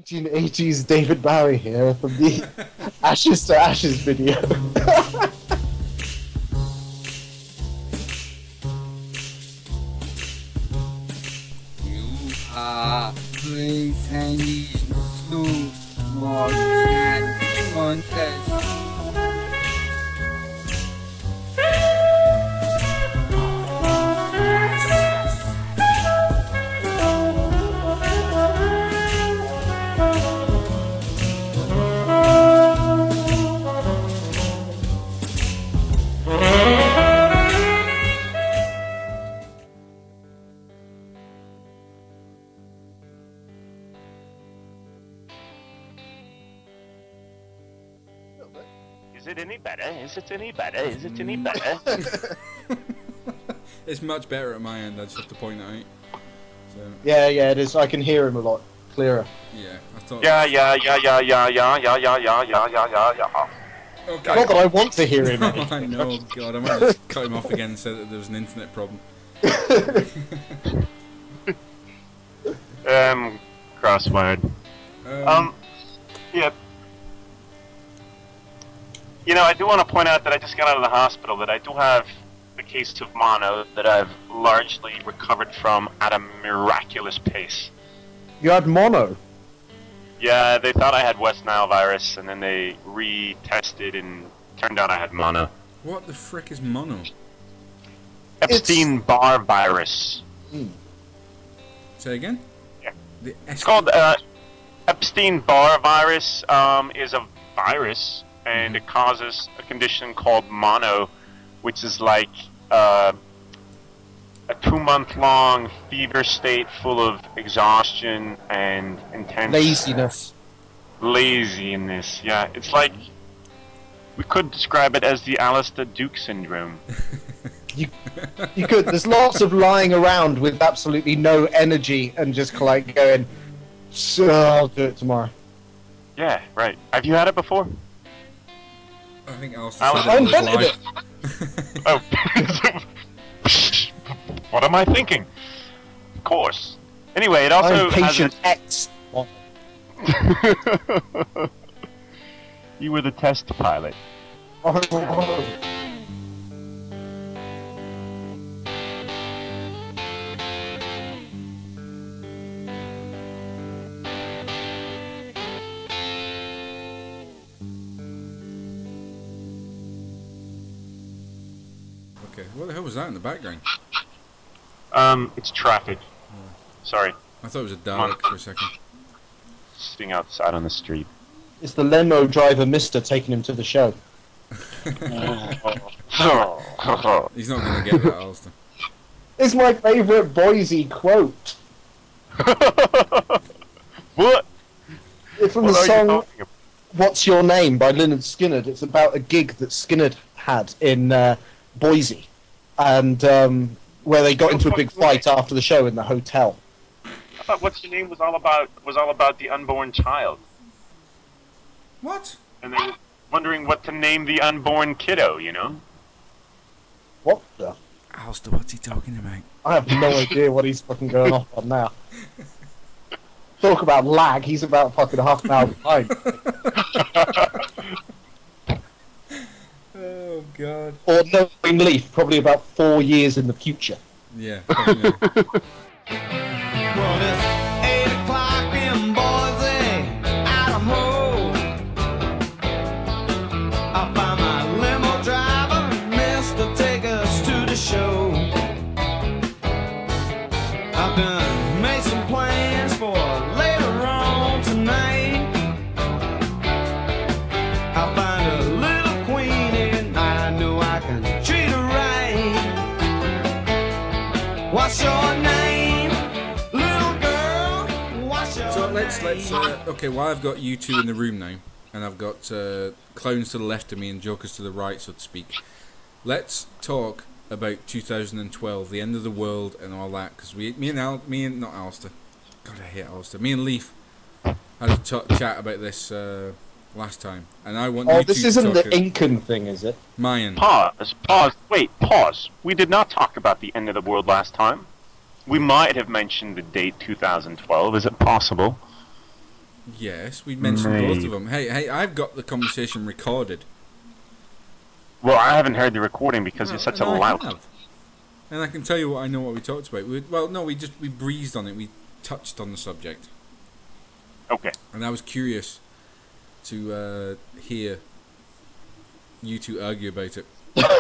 1980s David Bowie here from the Ashes to Ashes video. You are playing two more contest. Is it any better? Is it any better? Is it any better? It's much better at my end, I just have to point that out. So, Yeah, it is. I can hear him a lot clearer. yeah, I thought... Yeah. Okay. Not that I want to hear him. I know, God, I might just cut him off again and say that there was an internet problem. Crosswired. Yeah. You know, I do want to point out that I just got out of the hospital, that I do have a case of mono that I've largely recovered from at a miraculous pace. You had mono. Yeah, they thought I had West Nile virus, and then they retested, and turned out I had mono. What the frick is mono? Epstein-Barr virus. Say again? Yeah. The It's called Epstein-Barr virus. Is a virus, and it causes a condition called mono, which is like a 2-month-long fever state full of exhaustion and intense laziness. Yeah, it's like we could describe it as the Alistair Duke syndrome. You could. There's lots of lying around with absolutely no energy and just like going, "So I'll do it tomorrow." Yeah, right. Have you had it before? I think Alistair I said it was invented live. Oh. What am I thinking? Of course. Anyway, it also I'm patient X. You were the test pilot. Okay, what the hell was that in the background? It's traffic. Sorry. I thought it was a Dalek for a second. Sitting outside on the street. It's the limo driver, Mister, taking him to the show. He's not going to get that, Alistair. It's my favourite Boise quote. What? It's from What the are you song talking about? "What's Your Name" by Lynyrd Skynyrd. It's about a gig that Skynyrd had in Boise, and where they got into a big fight after the show in the hotel. I thought "What's Your Name" was all about the unborn child, What? and they were wondering what to name the unborn kiddo. You know? What the? Alistair, what's he talking about? I have no idea what he's fucking going off on now. Talk about lag, he's about fucking half an hour behind. Oh, God. Or Knowing Leaf, probably about 4 years in the future. Yeah, probably. Well, it's 8 o'clock in Boise, Idaho. I found my limo driver, Mister, take us to the show. I've done made some plans for later on tonight. I'll find a little queenie, and I know I can treat her right. What's your name, little girl? What's your So let's name? okay, well, I've got you two in the room now, and I've got clowns to the left of me and jokers to the right, so to speak. Let's talk about 2012, the end of the world and all that, because me and not Alistair, God, I hate Alistair, me and Leaf had a chat about this last time, and I want Oh, you this two isn't to the talk Incan thing, is it? Mayan. Pause. Wait, pause. We did not talk about the end of the world last time. We might have mentioned the date 2012. Is it possible? Yes, we mentioned both of them. Hey, I've got the conversation recorded. Well, I haven't heard the recording because you're such a I lout. have. And I can tell you what I know what we talked about. We breezed on it. We touched on the subject. Okay. And I was curious to hear you two argue about it.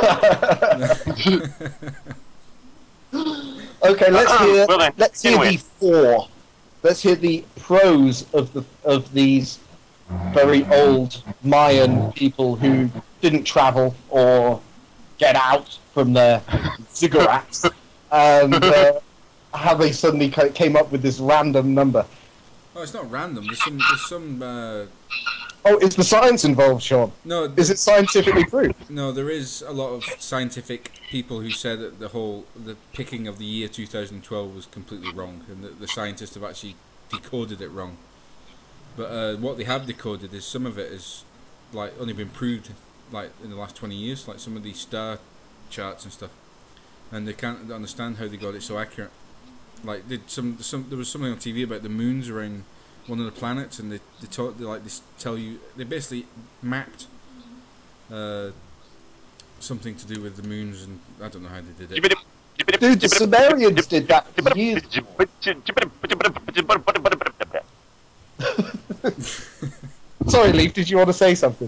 Okay, let's Well then, hear anyway. Let's hear the pros of these very old Mayan people who didn't travel or get out from their ziggurats, and how they suddenly came up with this random number. Oh, it's not random. There's some. Oh, is the science involved, Sean? No, Is it scientifically proved? No, there is a lot of scientific people who said that the picking of the year 2012 was completely wrong, and that the scientists have actually decoded it wrong. But what they have decoded is some of it is like only been proved like in the last 20 years, like some of these star charts and stuff, and they can't understand how they got it so accurate. Like there was something on TV about the moons around one of the planets, and they basically mapped something to do with the moons, and I don't know how they did it. Dude, the Sumerians did that years Sorry, Leaf, did you want to say something?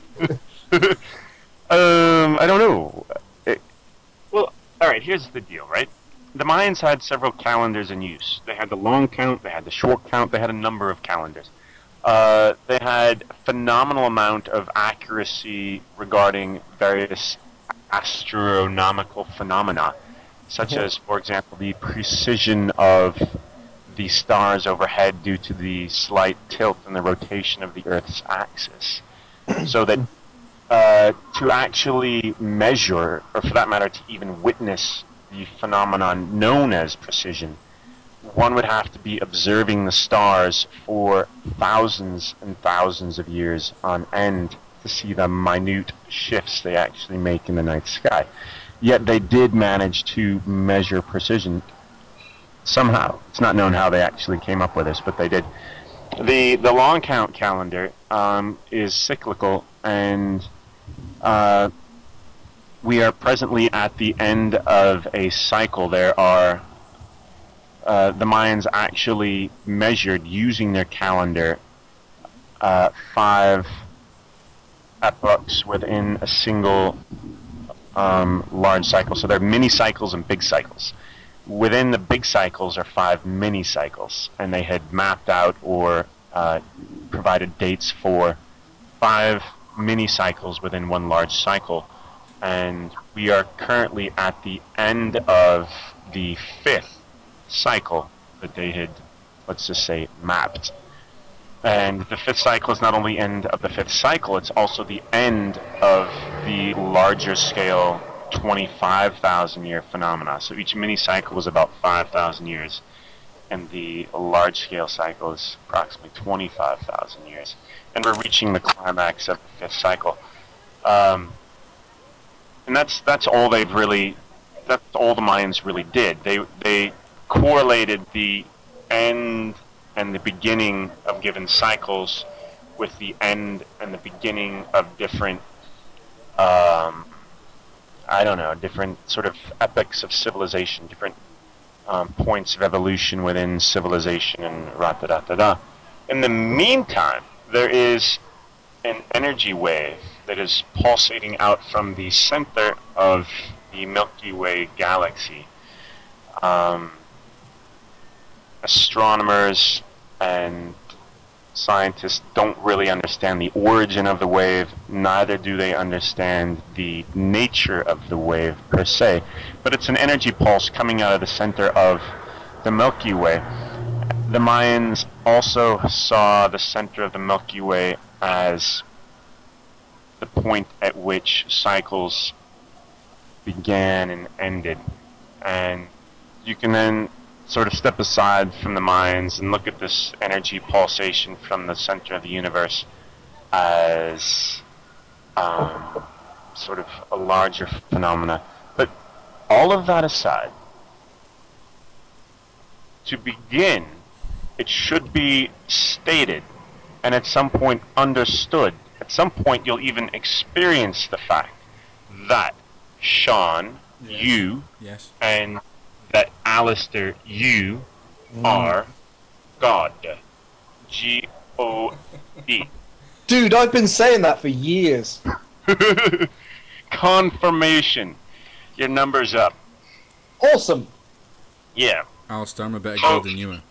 I don't know. Well, alright, here's the deal, right? The Mayans had several calendars in use. They had the long count, they had the short count, they had a number of calendars. They had a phenomenal amount of accuracy regarding various astronomical phenomena, such as, for example, the precision of the stars overhead due to the slight tilt in the rotation of the Earth's axis. So that to actually measure, or for that matter, to even witness the phenomenon known as precision, one would have to be observing the stars for thousands and thousands of years on end to see the minute shifts they actually make in the night sky. Yet they did manage to measure precision somehow. It's not known how they actually came up with this, but they did. The long count calendar is cyclical, and we are presently at the end of a cycle. There are the Mayans actually measured using their calendar 5 epochs within a single large cycle. So there are mini cycles and big cycles. Within the big cycles are 5 mini cycles, and they had mapped out or provided dates for 5 mini cycles within one large cycle. And we are currently at the end of the 5th cycle that they had, let's just say, mapped. And the 5th cycle is not only end of the 5th cycle, it's also the end of the larger scale 25,000 year phenomena. So each mini cycle is about 5,000 years, and the large scale cycle is approximately 25,000 years. And we're reaching the climax of the 5th cycle. And that's all they've really, that's all the Mayans really did. They correlated the end and the beginning of given cycles with the end and the beginning of different, different sort of epochs of civilization, different points of evolution within civilization, and ra-da-da-da-da. In the meantime, there is an energy wave that is pulsating out from the center of the Milky Way galaxy. Astronomers and scientists don't really understand the origin of the wave, neither do they understand the nature of the wave per se, but it's an energy pulse coming out of the center of the Milky Way. The Mayans also saw the center of the Milky Way as the point at which cycles began and ended. And you can then sort of step aside from the Mayans and look at this energy pulsation from the center of the universe as sort of a larger phenomena. But all of that aside, to begin, it should be stated and at some point understood. At some point, you'll even experience the fact that Sean, Yes. you, Yes. and that Alistair, you, are God. G-O-D. Dude, I've been saying that for years. Confirmation. Your number's up. Awesome. Yeah. Alistair, I'm a better god than you are.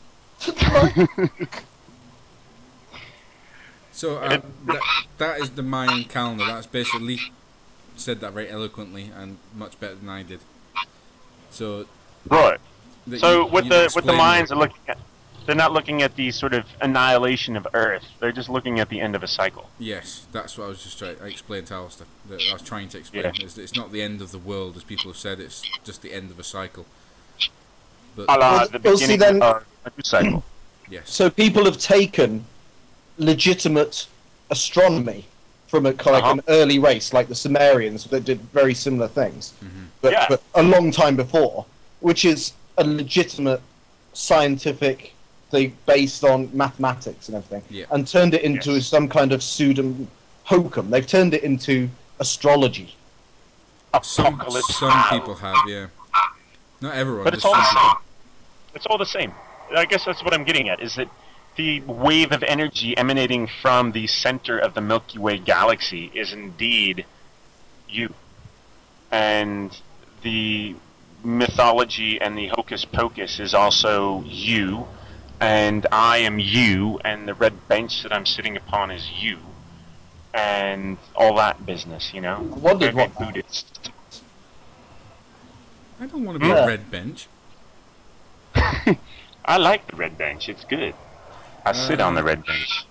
So that is the Mayan calendar. That's basically said that very eloquently and much better than I did. So Right. So you what the explain Mayans are looking at, they're not looking at the sort of annihilation of Earth. They're just looking at the end of a cycle. Yes, that's what I was just trying to explain to Alistair. That I was trying to explain. Yeah. Is that it's not the end of the world, as people have said. It's just the end of a cycle. But A la Well, the well, see, beginning then- of a new cycle. yes, So people have taken legitimate astronomy from a kind of Uh-huh. an early race, like the Sumerians, that did very similar things, Yeah. but a long time before, which is a legitimate scientific thing based on mathematics and everything, Yeah. and turned it into Yes. some kind of pseudo hokum. They've turned it into astrology. Apocalypse. some now. people have, yeah. Not everyone. But it's just all the some same. people. It's all the same. I guess that's what I'm getting at, is that the wave of energy emanating from the center of the Milky Way galaxy is indeed you. And the mythology and the hocus pocus is also you. And I am you, and the red bench that I'm sitting upon is you. And all that business, you know? I wondered Very what- Buddhist. I don't want to be Yeah. a red bench. I like the red bench. It's good. I sit on the red bench.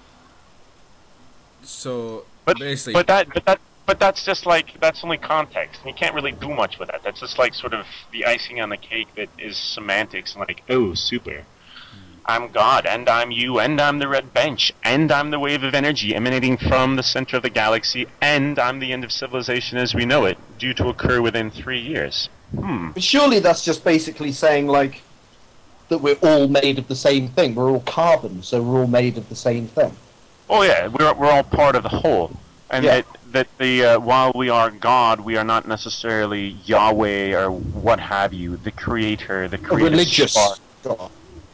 So But basically, but that's just like, that's only context. You can't really do much with that. That's just like sort of the icing on the cake that is semantics. Like, oh, super. I'm God, and I'm you, and I'm the red bench, and I'm the wave of energy emanating from the center of the galaxy, and I'm the end of civilization as we know it, due to occur within 3 years. But surely that's just basically saying, like, that we're all made of the same thing. We're all carbon, so we're all made of the same thing. Oh yeah, we're all part of the whole, and Yeah. that the while we are God, we are not necessarily Yahweh or what have you, the creator, the A creative religious spark. God.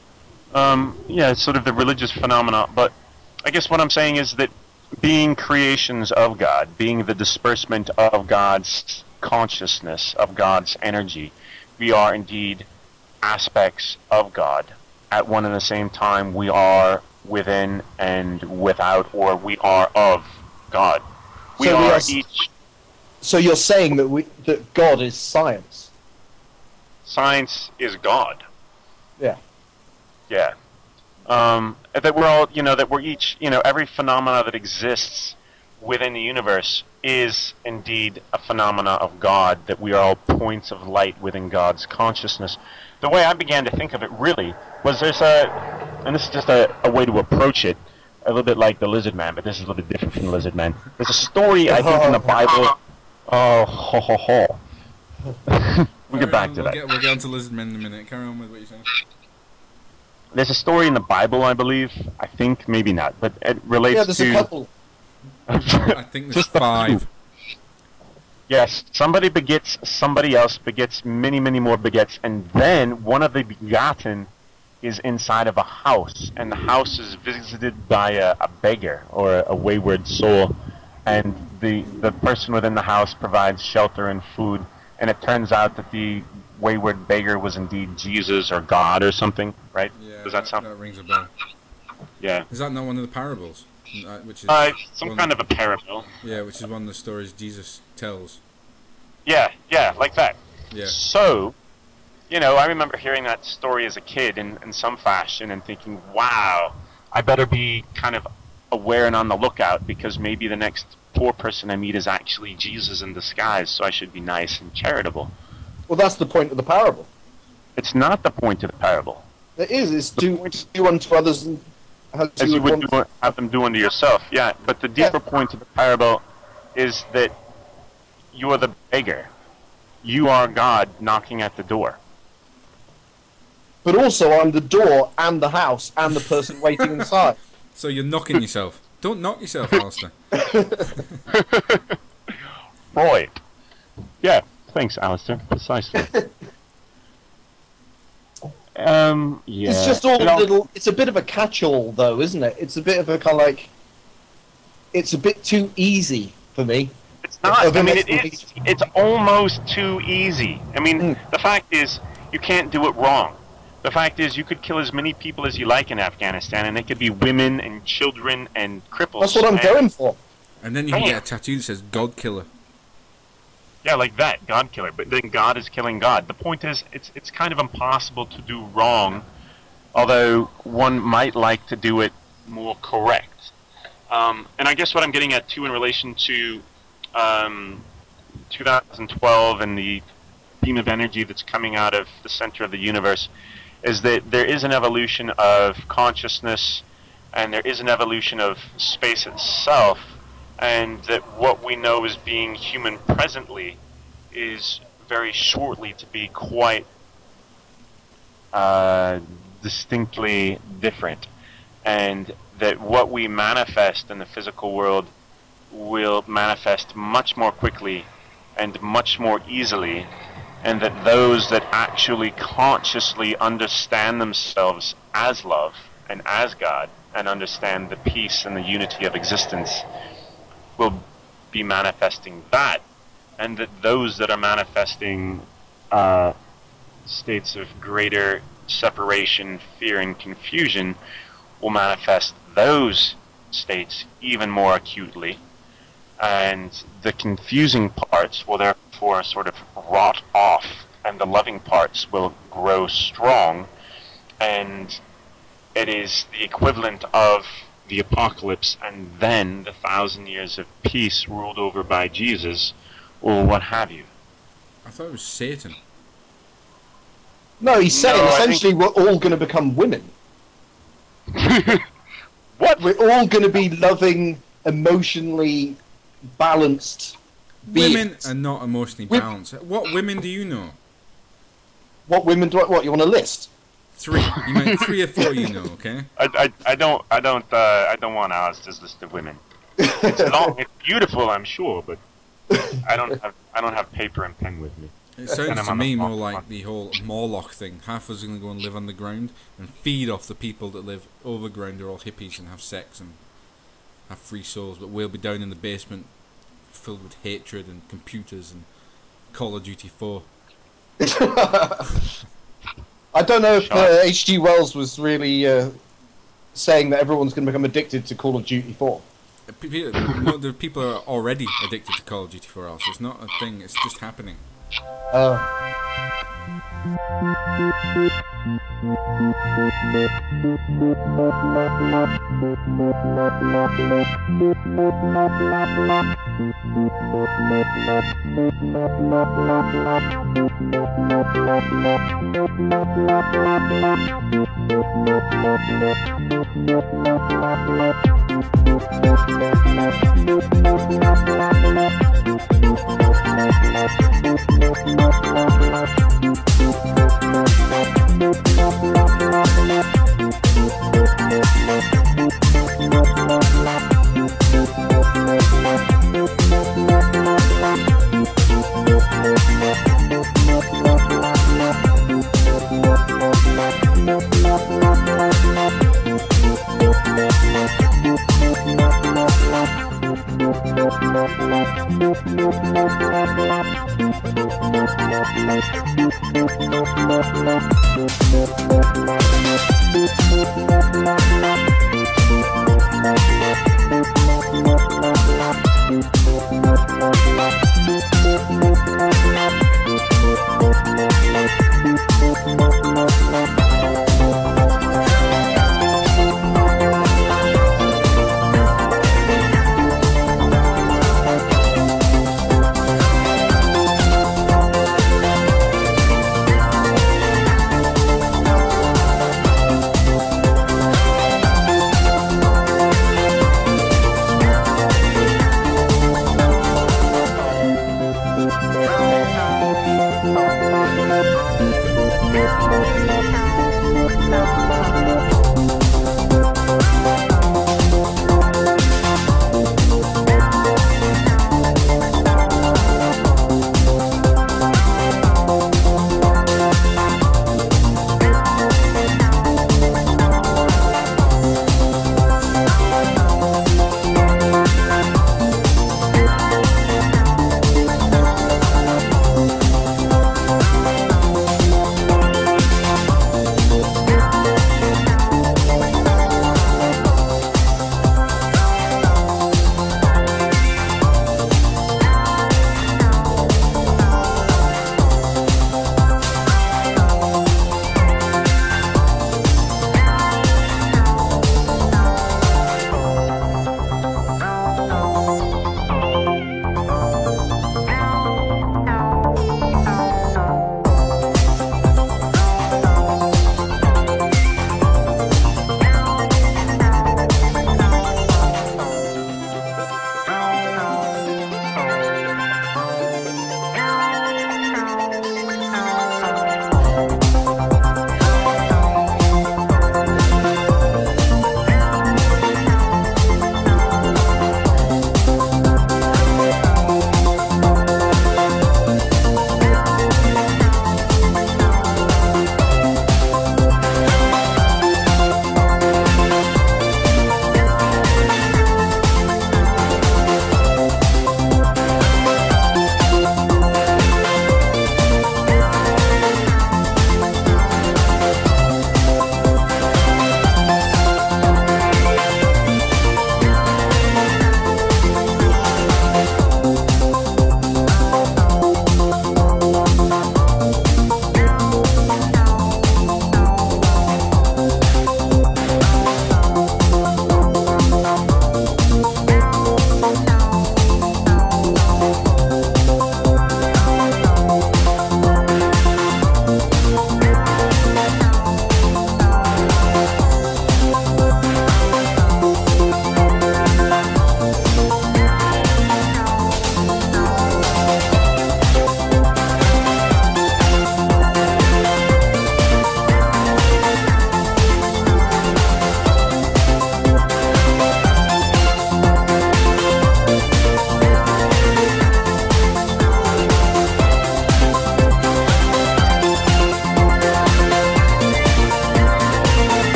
Yeah, it's sort of the religious phenomena. But I guess what I'm saying is that being creations of God, being the disbursement of God's consciousness, of God's energy, we are indeed aspects of God. At one and the same time, we are within and without, or we are of God. We So we are are each. So you're saying that God is science? Science is God. Yeah. Yeah. That we're all, that we're each, every phenomena that exists within the universe is indeed a phenomena of God, that we are all points of light within God's consciousness. The way I began to think of it really was and this is just a way to approach it, a little bit like the Lizard Man, but this is a little bit different from the Lizard Man. There's a story, I think, in the Bible. Oh, ho, ho, ho. We'll get back to that. We'll get on to Lizard Men in a minute. Carry on with what you're saying. There's a story in the Bible, I believe. I think, maybe not, but it relates Yeah, there's to... a couple. I think there's 5. Yes, somebody begets, somebody else begets, many, many more begets, and then one of the begotten is inside of a house, and the house is visited by a beggar or a wayward soul, and the person within the house provides shelter and food, and it turns out that the wayward beggar was indeed Jesus or God or something, right? Yeah, Does that sound? that rings a bell. Yeah. Is that not one of the parables? Which is Some one- kind of a parable. Yeah, which is one of the stories Jesus tells. Yeah, like that. Yeah. So, I remember hearing that story as a kid in some fashion and thinking, wow, I better be kind of aware and on the lookout because maybe the next poor person I meet is actually Jesus in disguise, so I should be nice and charitable. Well, that's the point of the parable. It's not the point of the parable. It is. It's do unto others and as As you would want. have them do unto yourself, yeah. But the deeper point of the parable is that you are the beggar. You are God knocking at the door. But also, I'm the door and the house and the person waiting inside. So you're knocking yourself. Don't knock yourself, Alistair. Right. Yeah, thanks, Alistair. Precisely. Yeah. It's just all little. It's a bit of a catch-all, though, isn't it? It's a bit of a kind of like. It's a bit too easy for me. It's not. I mean, it's almost too easy. I mean, the fact is, you can't do it wrong. The fact is, you could kill as many people as you like in Afghanistan, and they could be women and children and cripples. That's what I'm going for. And then you can get a tattoo that says God Killer. Yeah, like that, God Killer. But then God is killing God. The point is, it's kind of impossible to do wrong, although one might like to do it more correct. And I guess what I'm getting at, too, in relation to 2012 and the beam of energy that's coming out of the center of the universe, is that there is an evolution of consciousness, and there is an evolution of space itself, and that what we know as being human presently is very shortly to be quite distinctly different, and that what we manifest in the physical world will manifest much more quickly and much more easily, and that those that actually consciously understand themselves as love and as God and understand the peace and the unity of existence will be manifesting that, and that those that are manifesting states of greater separation, fear, and confusion will manifest those states even more acutely, and the confusing parts will therefore sort of rot off, and the loving parts will grow strong, and it is the equivalent of the apocalypse and then the 1,000 years of peace ruled over by Jesus, or what have you. I thought it was Satan. No, he's saying essentially we're all going to become women. What? We're all going to be loving, emotionally balanced beings. Women are not emotionally balanced. What women do you know? What women do I... What, you want a list? 3. You meant 3 or 4 you know, okay? I don't want Alistair's list of women. It's long, it's beautiful, I'm sure, but I don't have paper and pen with me. It sounds to me more like the whole Morlock thing. Half of us are going to go and live underground and feed off the people that live overground. They're all hippies and have sex and have free souls, but we'll be down in the basement filled with hatred and computers and Call of Duty 4. I don't know if H.G. Wells was really saying that everyone's going to become addicted to Call of Duty 4. The people are already addicted to Call of Duty 4, Alice. It's not a thing, it's just happening.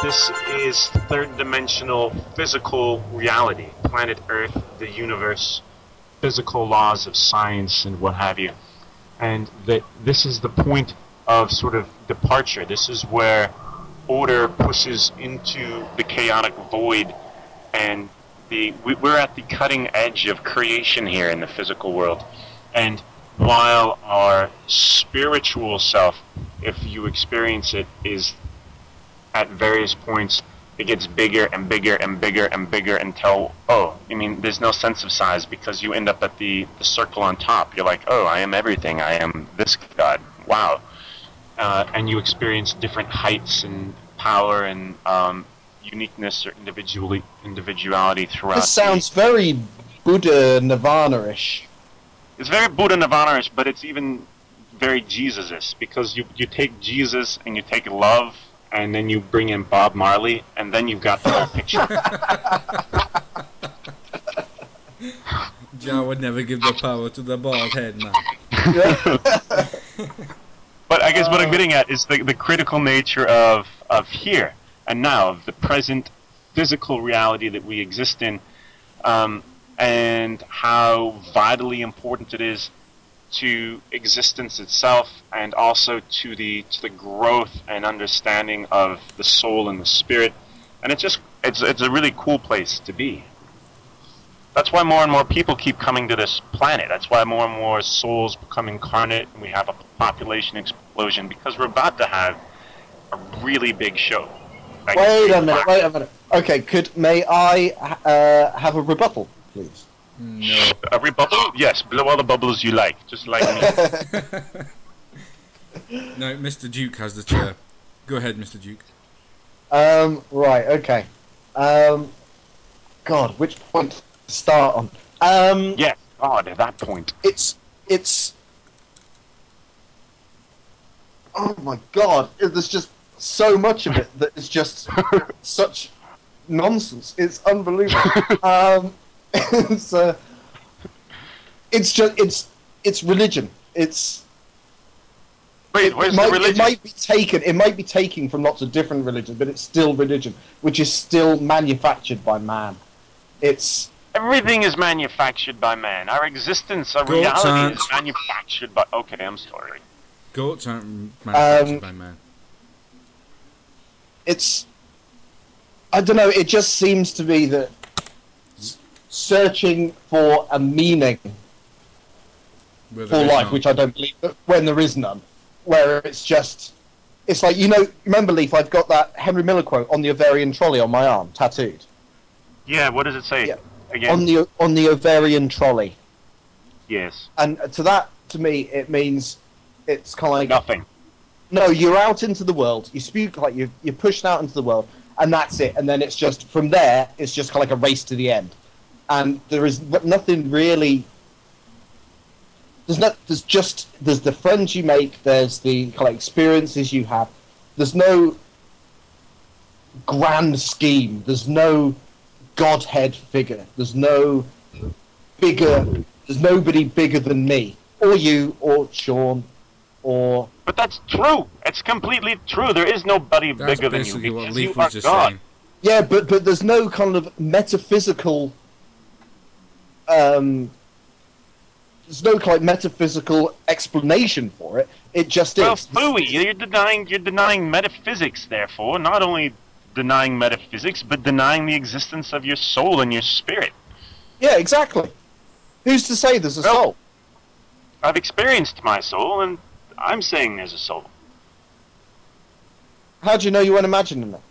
This is third-dimensional physical reality, planet Earth, the universe, physical laws of science and what have you. And that this is the point of sort of departure. This is where order pushes into the chaotic void, and we're at the cutting edge of creation here in the physical world. And while our spiritual self, if you experience it, is at various points, it gets bigger and bigger and bigger and bigger until, there's no sense of size because you end up at the circle on top. You're like, oh, I am everything. I am this God. Wow. And you experience different heights and power and uniqueness or individuality throughout. This sounds very Buddha Nirvana-ish. It's very Buddha Nirvana-ish, but it's even very Jesus-ish, because you take Jesus and you take love, and then you bring in Bob Marley, and then you've got the whole picture. Jah would never give the power to the bald head man. But I guess what I'm getting at is the critical nature of here and now, of the present physical reality that we exist in, and how vitally important it is to existence itself, and also to the growth and understanding of the soul and the spirit. And it's a really cool place to be. That's why more and more people keep coming to this planet. That's why more and more souls become incarnate, and we have a population explosion, because we're about to have a really big show. Wait a minute. Okay, may I have a rebuttal, please? No. A rebuttal? Yes, blow all the bubbles you like, just like me. No, Mr. Duke has the chair. Go ahead, Mr. Duke. Right, okay. God, which point to start on? Yes, God, at that point. It's... Oh my God, there's just so much of it that is just such nonsense. It's unbelievable. It's religion. Wait, where's the religion? It might be taken from lots of different religions, but it's still religion, which is still manufactured by man. Everything is manufactured by man. Our existence, our reality is manufactured by... Okay, I'm sorry. Goats aren't manufactured by man. I don't know, it just seems to be that searching for a meaning for life, which I don't believe, when there is none, where it's like, remember, Leaf, I've got that Henry Miller quote on the ovarian trolley on my arm, tattooed. Yeah, what does it say? Yeah. Again? On the ovarian trolley. Yes. And to me, it means it's kind of like... Nothing. No, you're out into the world, you speak, like, you're pushed out into the world, and that's it, and then it's just, from there, it's just kind of like a race to the end. And there is nothing really... There's the friends you make, there's the kind of experiences you have. There's no grand scheme, there's no Godhead figure, there's nobody bigger than me, or you, or Sean, or... But that's true. It's completely true. There is nobody bigger than you, because you are God. Saying. Yeah, but there's no kind of metaphysical... there's no kind of metaphysical explanation for it. It just is. Well, phooey, you're denying metaphysics, therefore. Not only denying metaphysics, but denying the existence of your soul and your spirit. Yeah, exactly. Who's to say there's a soul? I've experienced my soul, and I'm saying there's a soul. How do you know you weren't imagining that?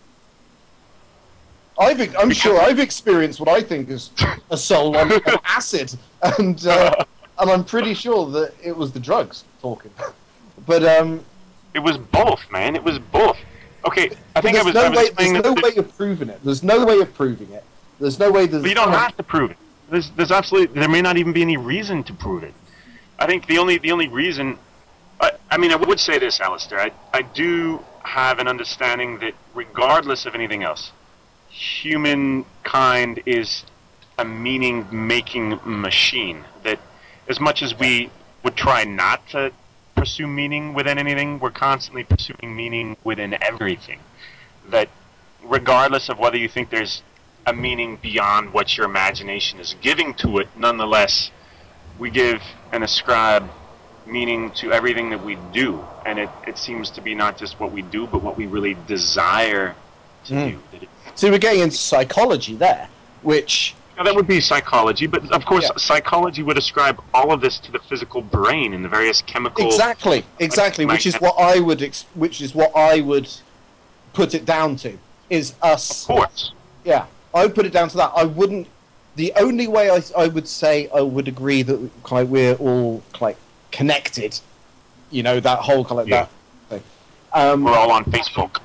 I'm sure I've experienced what I think is a soul on acid, and I'm pretty sure that it was the drugs talking. But it was both, man. It was both. Okay, I think there's no way of proving it. There's no way of proving it. There's no way. But you don't have to prove it. There's absolutely. There may not even be any reason to prove it. I think the only reason. I would say this, Alistair. I do have an understanding that regardless of anything else, humankind is a meaning-making machine. That as much as we would try not to pursue meaning within anything, we're constantly pursuing meaning within everything. That regardless of whether you think there's a meaning beyond what your imagination is giving to it, nonetheless, we give and ascribe meaning to everything that we do. And it seems to be not just what we do, but what we really desire to do. So we're getting into psychology there, which... Now, that would be psychology, but of course, psychology would ascribe all of this to the physical brain and the various chemical... Exactly, which is what I would put it down to, is us... Of course. Yeah, I would put it down to that. I wouldn't... The only way I would say I would agree that we're all connected, that whole that thing. We're all on Facebook.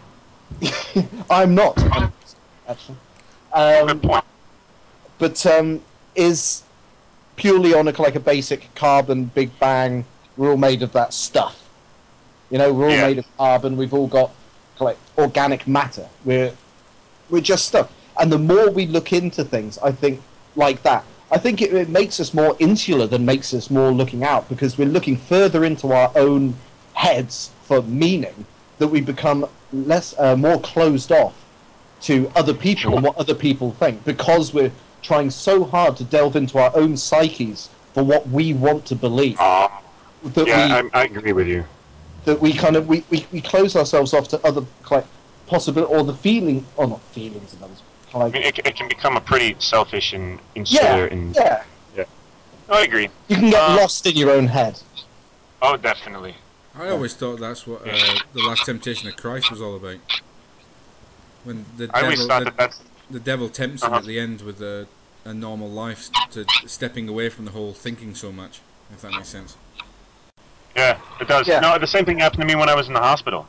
I'm not, actually. Good point. But is purely on a basic carbon Big Bang. We're all made of that stuff. We're all made of carbon. We've all got organic matter. We're just stuff. And the more we look into things, I think, like that, I think it makes us more insular than makes us more looking out, because we're looking further into our own heads for meaning, that we become more closed off to other people and what other people think, because we're trying so hard to delve into our own psyches for what we want to believe. I agree with you. That we we close ourselves off to other possible, or the feeling, or not feelings of others. I mean, it can become a pretty selfish and insular. Yeah. I agree. You can get lost in your own head. Oh, definitely. I always thought that's what the Last Temptation of Christ was all about. When the devil tempts him at the end with a normal life, to stepping away from the whole thinking so much, if that makes sense. Yeah, it does. Yeah. No, the same thing happened to me when I was in the hospital.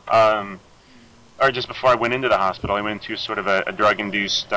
Or just before I went into the hospital, I went into sort of a drug-induced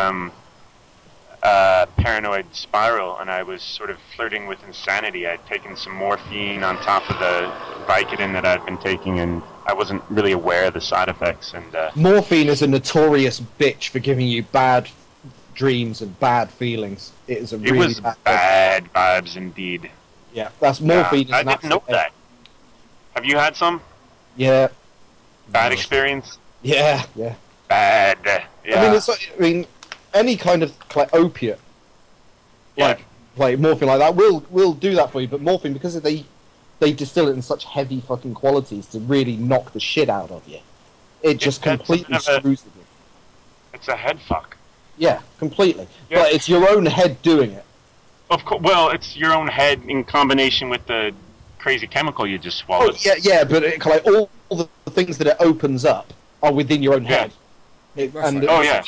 paranoid spiral, and I was sort of flirting with insanity. I'd taken some morphine on top of the Vicodin that I'd been taking, and I wasn't really aware of the side effects. And morphine is a notorious bitch for giving you bad dreams and bad feelings. It was bad vibes indeed. Yeah, that's morphine. I didn't know that. Have you had some? Yeah. Bad experience? Yeah. Bad. Yeah. I mean, any kind of opiate, like morphine, like that, will do that for you. But morphine, because they distill it in such heavy fucking qualities to really knock the shit out of you, it just completely screws with you. It's a head fuck. Yeah, completely. Yeah. But it's your own head doing it. Of course. Well, it's your own head in combination with the crazy chemical you just swallowed. Oh, yeah, but all the things that it opens up are within your own head. And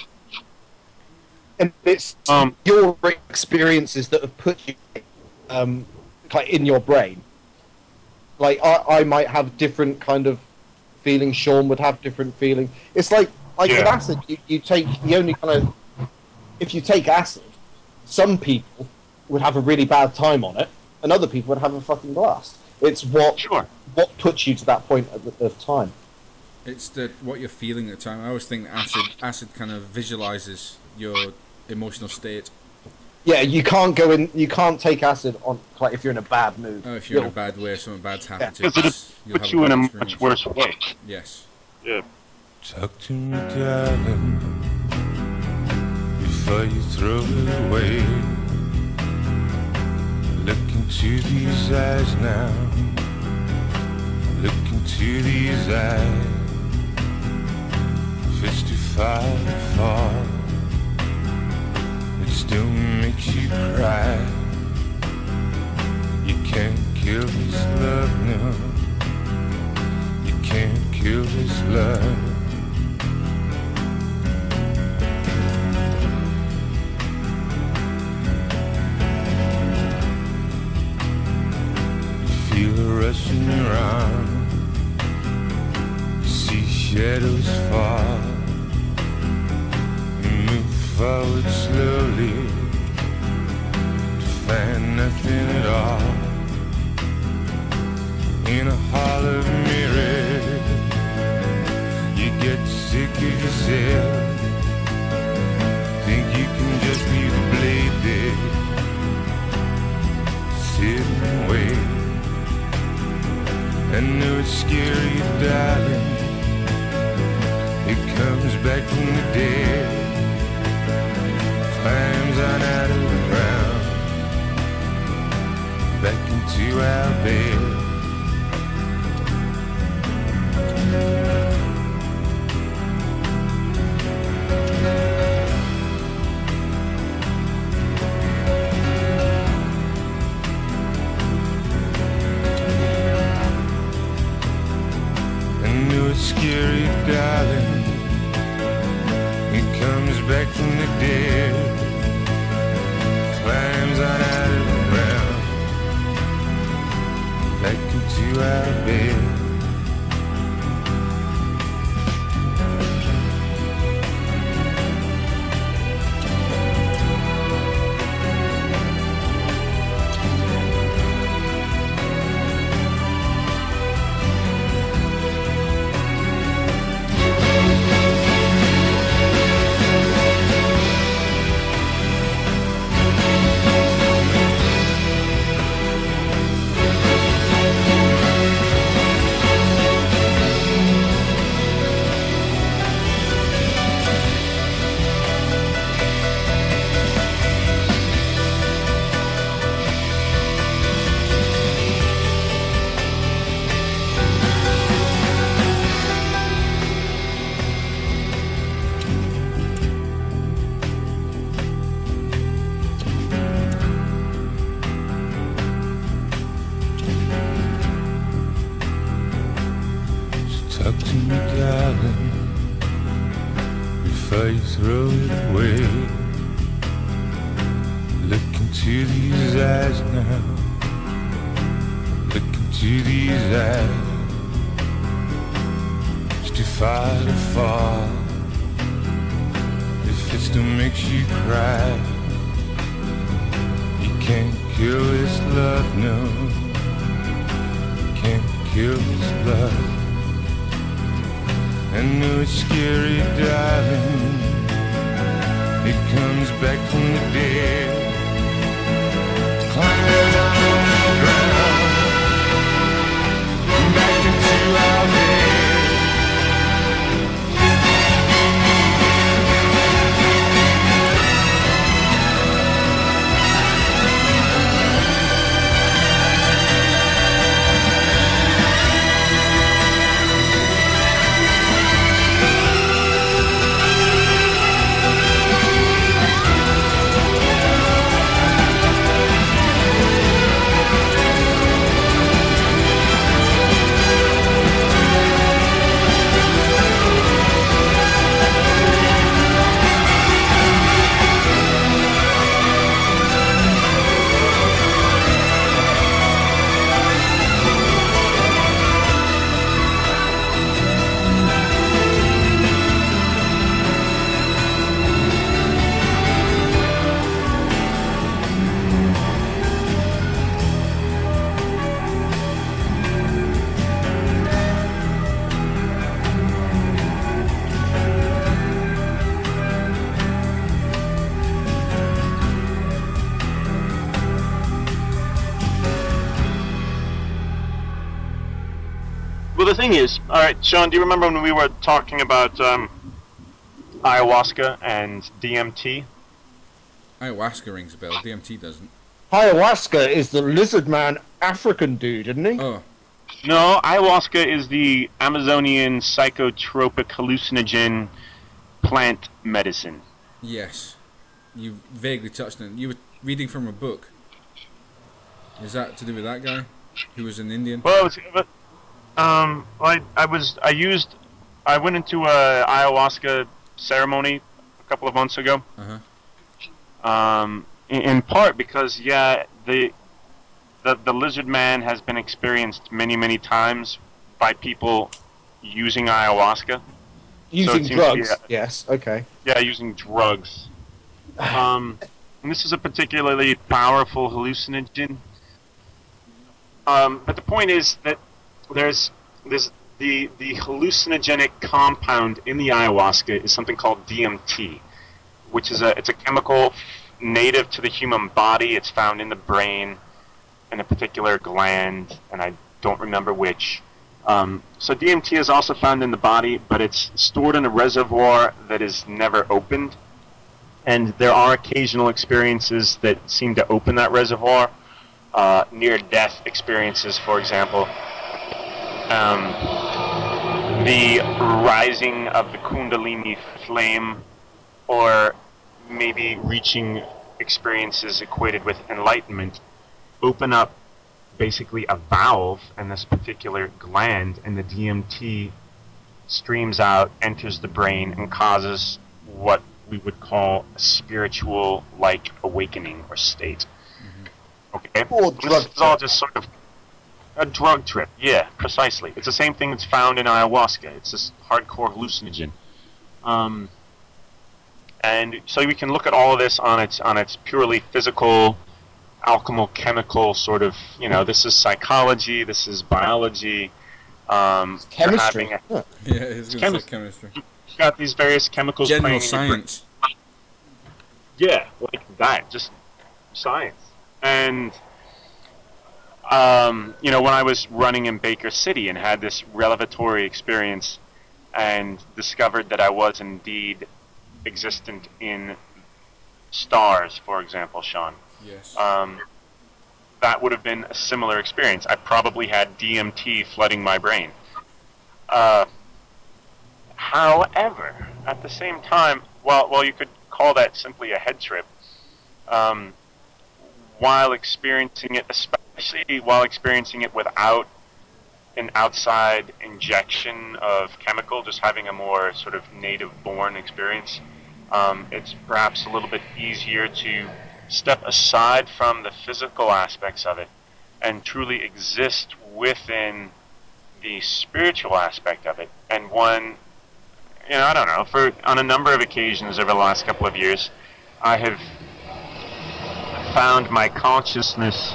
it's your experiences that have put you in your brain. Like, I might have different kind of feelings, Sean would have different feelings. It's like with acid, you take the only if you take acid, some people would have a really bad time on it, and other people would have a fucking blast. It's what puts you to that point of time. It's what you're feeling at the time. I always think acid kind of visualizes your emotional state. Yeah, you can't go in. You can't take acid on if you're in a bad mood. Oh, if you're in a bad way, something bad's happened to you. Because it'll put you in a much worse way. Yes. Yeah. Talk to me, darling, before you throw it away. Look into these eyes now. Look into these eyes. If it's too far to fall, it still makes you cry. You can't kill this love, no. You can't kill this love. You feel a rush in your arm. You see shadows fall. Forward slowly to find nothing at all. In a hall of mirrors, you get sick of yourself. Think you can just be the blade there, sit and wait. I know it's scary, darling, It comes back from the dead, climbs on out of the ground, back into our bed. I knew it's scary, darling. It comes back from the dead, climbs on out of the ground, back into our bed. Talk to me, darling, before you throw it away. Look into these eyes now, look into these eyes. It's too far to fall if it still makes you cry. You can't kill this love, no, you can't kill this love. I know it's scary, darling. It comes back from the dead, climbs on the ground, back into our bed. Well, the thing is, all right, Sean, do you remember when we were talking about ayahuasca and DMT? Ayahuasca rings a bell. DMT doesn't. Ayahuasca is the lizard man African dude, isn't he? Oh, No, ayahuasca is the Amazonian psychotropic hallucinogen plant medicine. yes. You vaguely touched on it. You were reading from a book. Is that to do with that guy who was an Indian? Well, I went into a ayahuasca ceremony a couple of months ago. In part because the lizard man has been experienced many times by people using ayahuasca. Using So it drugs. seems to Yes. Okay. Yeah, using drugs. And this is a particularly powerful hallucinogen. But the point is that there's the hallucinogenic compound in the ayahuasca is something called DMT, which is it's a chemical native to the human body. It's found in the brain, in a particular gland, and I don't remember which. So DMT is also found in the body, but it's stored in a reservoir that is never opened. And there are occasional experiences that seem to open that reservoir. Near-death experiences, for example. The rising of the Kundalini flame, or maybe reaching experiences equated with enlightenment, open up basically a valve in this particular gland, and the DMT streams out, enters the brain, and causes what we would call a spiritual-like awakening or state. Okay? Or drug This is all trip. just sort of a drug trip. Yeah, precisely. It's the same thing that's found in ayahuasca. It's this hardcore hallucinogen. And so we can look at all of this on its purely physical, alchemical, chemical sort of, this is psychology, this is biology. Chemistry. You're Huh. Yeah, it's going to say chemistry. You've got these various chemicals General playing in your brain. science. Yeah, like that, just science. And, when I was running in Baker City and had this revelatory experience and discovered that I was indeed existent in stars, for example, Sean, Yes. that would have been a similar experience. I probably had DMT flooding my brain. However, at the same time, while you could call that simply a head trip, while experiencing it, especially while experiencing it without an outside injection of chemical, just having a more sort of native-born experience, it's perhaps a little bit easier to step aside from the physical aspects of it and truly exist within the spiritual aspect of it. And one, I don't know, on a number of occasions over the last couple of years, I have found my consciousness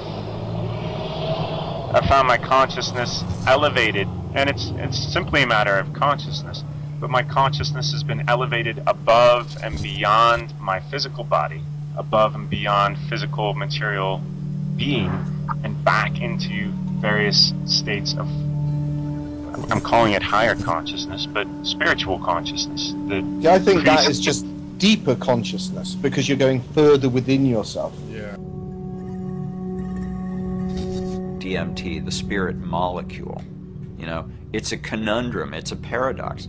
elevated, and it's simply a matter of consciousness, but my consciousness has been elevated above and beyond my physical body, above and beyond physical material being, and back into various states of, I'm calling it higher consciousness, but spiritual consciousness. Yeah, I think that is just deeper consciousness, because you're going further within yourself. Yeah. DMT, the spirit molecule, it's a conundrum, it's a paradox.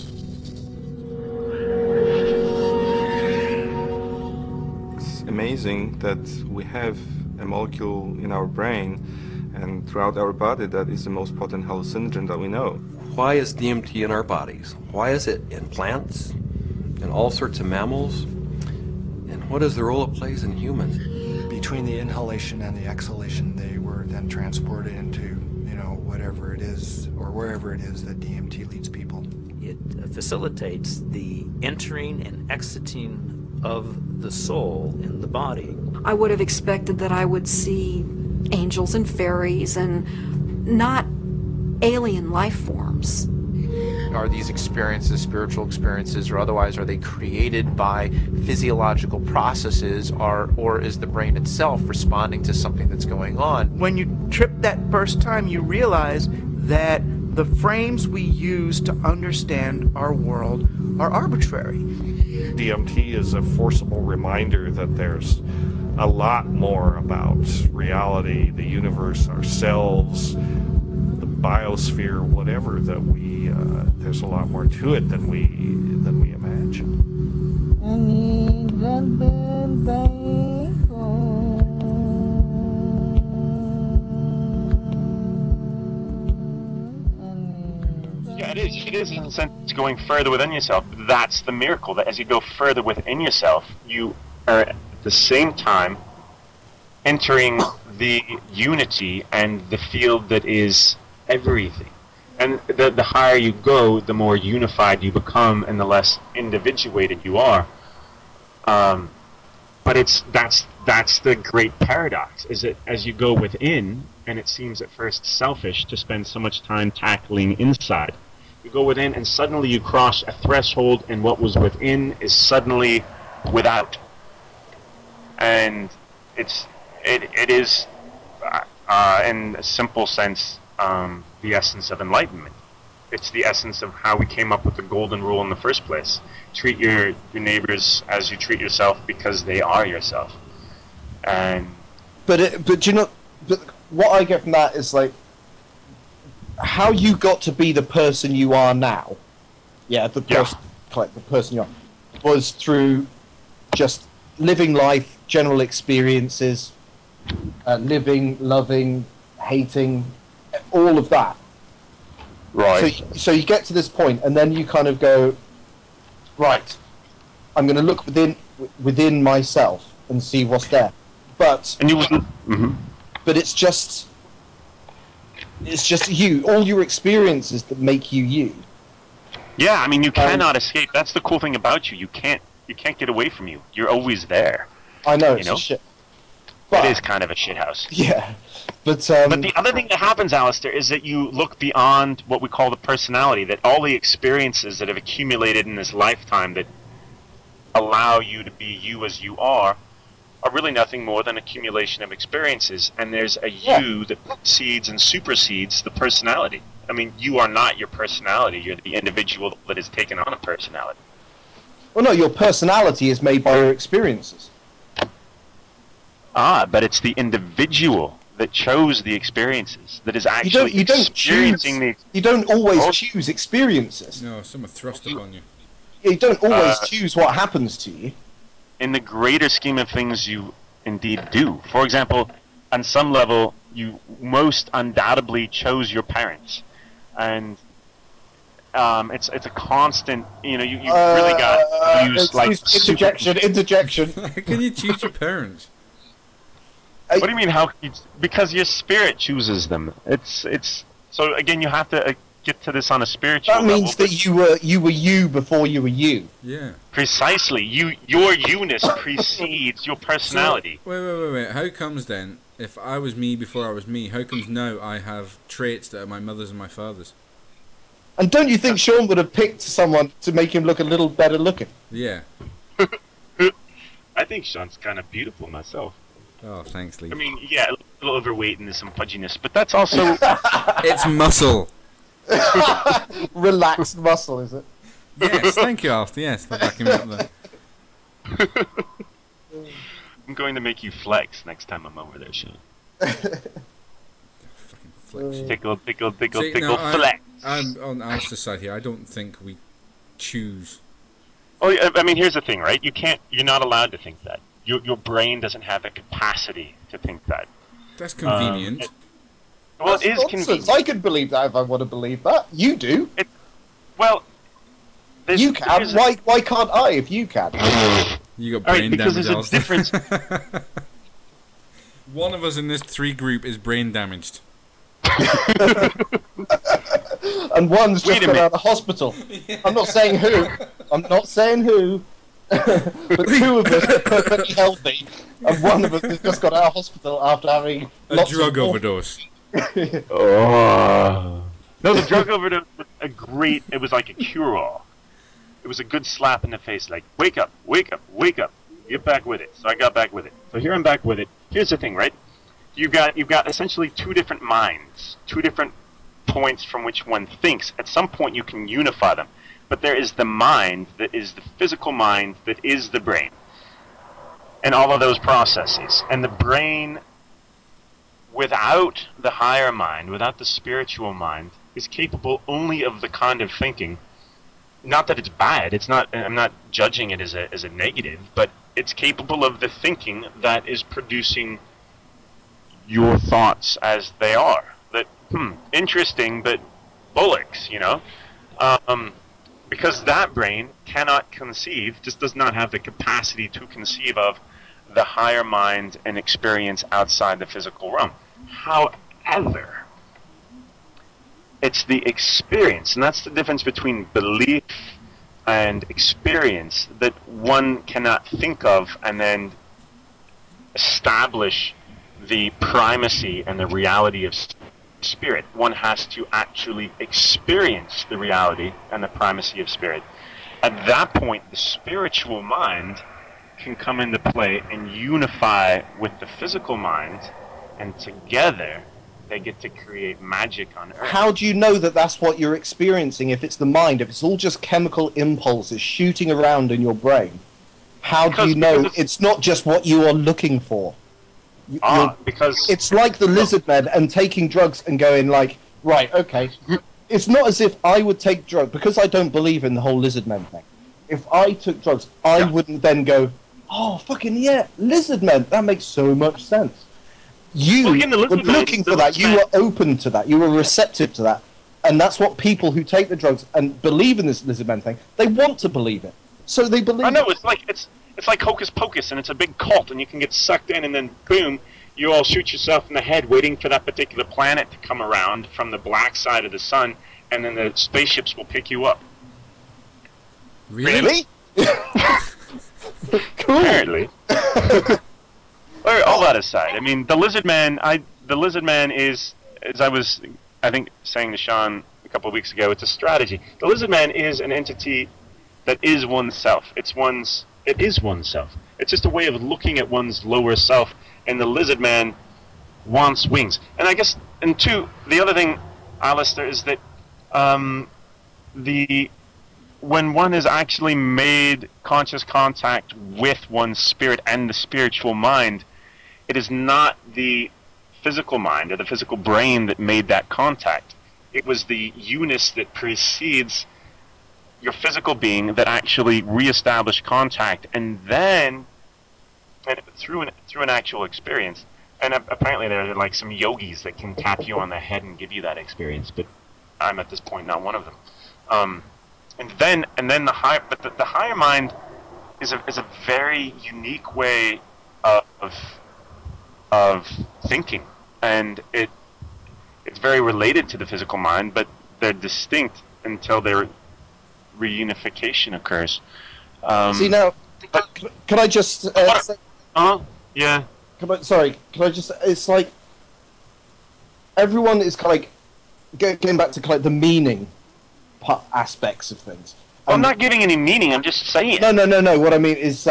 It's amazing that we have a molecule in our brain and throughout our body that is the most potent hallucinogen that we know. Why is DMT in our bodies? Why is it in plants, in all sorts of mammals? And what is the role it plays in humans? Between the inhalation and the exhalation, they were then transported into, whatever it is or wherever it is that DMT leads people. It facilitates the entering and exiting of the soul in the body. I would have expected that I would see angels and fairies and not alien life forms. Are these experiences spiritual experiences, or otherwise are they created by physiological processes, or is the brain itself responding to something that's going on? When you trip that first time, you realize that the frames we use to understand our world are arbitrary. DMT is a forcible reminder that there's a lot more about reality, the universe, ourselves, the biosphere, whatever, that there's a lot more to it than we imagine. Yeah, it is in a sense going further within yourself. That's the miracle, that as you go further within yourself, you are at the same time entering the unity and the field that is everything. And the higher you go, the more unified you become and the less individuated you are. But that's the great paradox, is that as you go within, and it seems at first selfish to spend so much time tackling inside, you go within and suddenly you cross a threshold, and what was within is suddenly without. And it is, in a simple sense, the essence of enlightenment. It's the essence of how we came up with the golden rule in the first place. Treat your neighbors as you treat yourself because they are yourself. And but you know, but what I get from that is like how you got to be the person you are now. Yeah, the person you are was through just living life, general experiences, living, loving, hating, all of that. Right. So you get to this point, and then you kind of go, right, I'm going to look within myself and see what's there. But but it's just you, all your experiences that make you you. Yeah, I mean, you cannot escape. That's the cool thing about you. You can't get away from you. You're always there. I know, it's a shit. It is kind of a shithouse. Yeah. But the other thing that happens, Alistair, is that you look beyond what we call the personality, that all the experiences that have accumulated in this lifetime that allow you to be you as you are really nothing more than accumulation of experiences, and there's a you that precedes and supersedes the personality. I mean, you are not your personality, you're the individual that has taken on a personality. Well, no, your personality is made by your experiences. But it's the individual that chose the experiences that is actually experiencing the... You don't always choose experiences. No, someone thrust upon you. You don't always choose what happens to you. In the greater scheme of things, you indeed do. For example, on some level, you most undoubtedly chose your parents. And it's a constant, you really got to use like... Interjection. How can you choose your parents? What do you mean? Because your spirit chooses them. It's so again. You have to get to this on a spiritual level. That means that you were you before you were you. Yeah. Precisely. Your you-ness precedes your personality. So, wait. How comes then, if I was me before I was me, how comes now I have traits that are my mother's and my father's? And don't you think Sean would have picked someone to make him look a little better looking? Yeah. I think Sean's kind of beautiful myself. Oh, thanks, Lee. I mean, yeah, a little overweight and there's some pudginess, but that's also... It's muscle. Relaxed muscle, is it? Yes, thank you, Alf. Yes, for backing me up there. I'm going to make you flex next time I'm over there, Sean. Flex. Tickle, See, flex. I'm on Alistair's side here. I don't think we choose. Oh, I mean, here's the thing, right? You're not allowed to think that. Your brain doesn't have the capacity to think that. That's convenient. It is convenient. I could believe that if I want to believe that. You do. You can. Why can't I if you can? You got brain damage, because there's a difference. One of us in this 3 group is brain damaged. And one's just got out of the hospital. Yeah. I'm not saying who. But 2 of us are perfectly healthy, and one of us has just got out of hospital after having a drug overdose. No, the drug overdose was it was like a cure-all. It was a good slap in the face, like, wake up, get back with it. So I got back with it. So here I'm back with it. Here's the thing, right? You've got essentially 2 different minds, 2 different points from which one thinks. At some point you can unify them. But there is the mind that is the physical mind that is the brain. And all of those processes. And the brain, without the higher mind, without the spiritual mind, is capable only of the kind of thinking. Not that it's bad. I'm not judging it as a negative, but it's capable of the thinking that is producing your thoughts as they are. That, interesting, but bullocks, because that brain cannot conceive, just does not have the capacity to conceive of the higher mind and experience outside the physical realm. However, it's the experience, and that's the difference between belief and experience, that one cannot think of and then establish the primacy and the reality of spirit. One has to actually experience the reality and the primacy of spirit. At that point, the spiritual mind can come into play and unify with the physical mind, and together they get to create magic on Earth. How do you know that that's what you're experiencing if it's the mind, if it's all just chemical impulses shooting around in your brain? How do you know it's not just what you are looking for? Because it's like the lizard men and taking drugs and going like, right, okay. It's not as if I would take drugs, because I don't believe in the whole lizard men thing. If I took drugs, I wouldn't then go, oh, fucking yeah, lizard men, that makes so much sense. You were looking for that, you were open to that, you were receptive to that. And that's what people who take the drugs and believe in this lizard men thing, they want to believe it. So they believe I know, it's like Hocus Pocus, and it's a big cult, and you can get sucked in, and then boom, you all shoot yourself in the head waiting for that particular planet to come around from the black side of the sun, and then the spaceships will pick you up. Really? Cool. Apparently. All that aside, I mean, the Lizard Man is, as I was, I think, saying to Sean a couple of weeks ago, it's a strategy. The Lizard Man is an entity that is oneself. It is oneself. It's just a way of looking at one's lower self, and the Lizard Man wants wings. And I guess, the other thing, Alistair, is that when one has actually made conscious contact with one's spirit and the spiritual mind, it is not the physical mind or the physical brain that made that contact. It was the Eunice that precedes your physical being that actually reestablished contact, and then through an actual experience. And apparently there are like some yogis that can tap you on the head and give you that experience, but I'm at this point not one of them. And then the higher mind is a very unique way of thinking, and it's very related to the physical mind, but they're distinct until their reunification occurs. See now, can I just say? Yeah. Can I just? It's like everyone is kind of like getting back to kind of the meaning aspects of things. I'm not giving any meaning. I'm just saying. No. What I mean is,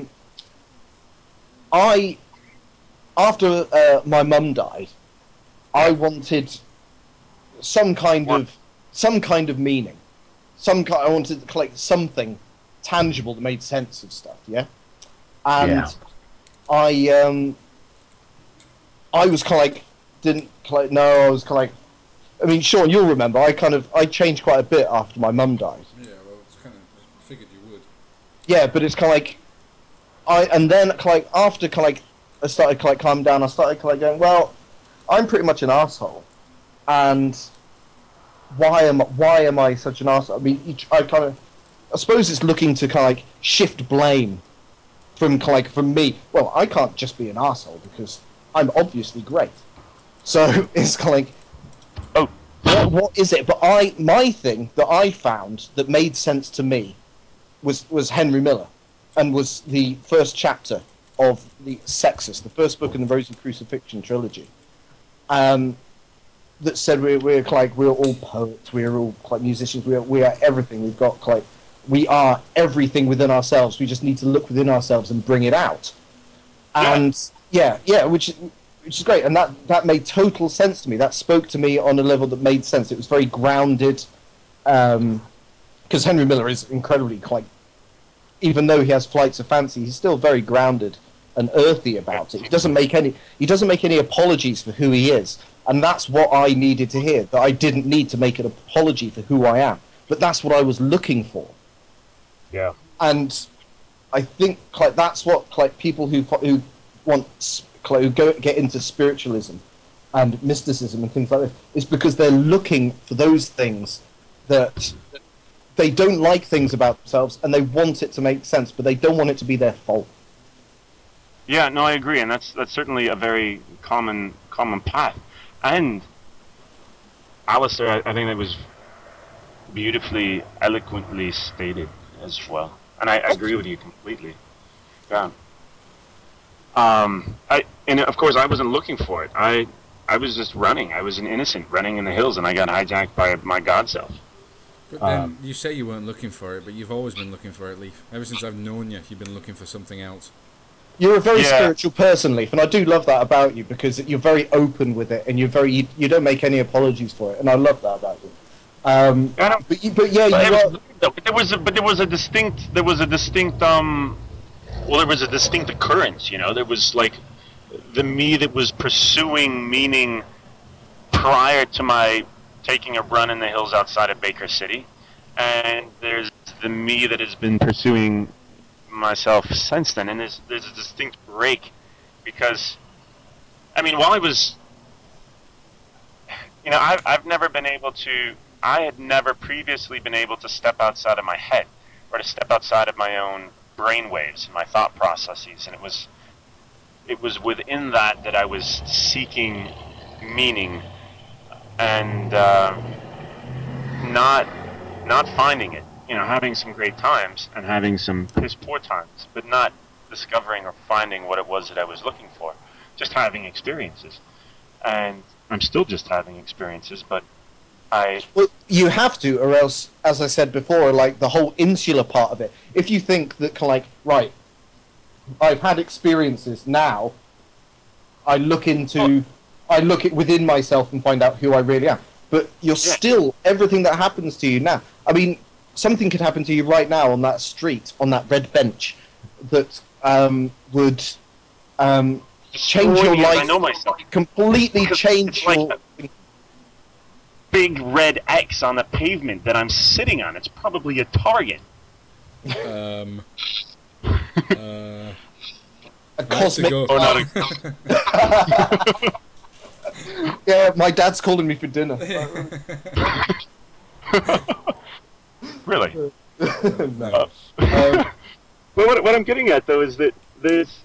after my mum died, I wanted some kind of meaning. I wanted to collect something tangible that made sense of stuff. Yeah, and I was kind of like, I was kind of like. I mean, Sean, you'll remember. I changed quite a bit after my mum died. Yeah, well, it's kind of I figured you would. Yeah, but it's kind of like and then like after kind of like I started like calming down. I started like going, well, I'm pretty much an asshole, and why am I such an asshole? I mean, I suppose it's looking to kind of like shift blame from me. Well, I can't just be an asshole because I'm obviously great. So it's kind of like. What is it? But my thing that I found that made sense to me was Henry Miller, and was the first chapter of the Sextus, the first book in the Rose and Crucifixion trilogy. That said we're all poets, we're all like musicians, we are everything. We are everything within ourselves. We just need to look within ourselves and bring it out. And which is great, and that made total sense to me. That spoke to me on a level that made sense. It was very grounded, because Henry Miller is incredibly even though he has flights of fancy, he's still very grounded and earthy about it. He doesn't make any apologies for who he is, and that's what I needed to hear. That I didn't need to make an apology for who I am, but that's what I was looking for. Yeah, and I think that's what people who want. Who get into spiritualism and mysticism and things like this, is because they're looking for those things that they don't like things about themselves, and they want it to make sense, but they don't want it to be their fault. Yeah, no, I agree, and that's certainly a very common path. And Alistair, I think that was beautifully, eloquently stated as well, and I agree with you completely. Yeah. And of course I wasn't looking for it. I was just running. I was an innocent running in the hills, and I got hijacked by my god self. But then you say you weren't looking for it, but you've always been looking for it, Leaf. Ever since I've known you, you've been looking for something else. You're a very Yeah. spiritual person, Leaf, and I do love that about you because you're very open with it, and you don't make any apologies for it, and I love that about you. But yeah, But you it are. was, no, but there was a distinct occurrence. You know, there was like the me that was pursuing meaning prior to my taking a run in the hills outside of Baker City, and there's the me that has been pursuing myself since then. And there's a distinct break because, I mean, while I was, you know, I've never been able to. I had never previously been able to step outside of my head or to step outside of my own brain waves and my thought processes, and it was within that I was seeking meaning and not finding it. You know, having some great times and having some piss poor times, but not discovering or finding what it was that I was looking for. Just having experiences, and I'm still just having experiences, but Well, you have to, or else, as I said before, like the whole insular part of it. If you think that, kind of like, right, I've had experiences now, I look it within myself and find out who I really am. But you're still everything that happens to you now. I mean, something could happen to you right now on that street, on that red bench, that would change your life. I know myself. Completely change your. Big red X on the pavement that I'm sitting on. It's probably a target. A cosmic. Oh, not Yeah, my dad's calling me for dinner. Really? No. Well, what I'm getting at though is that there's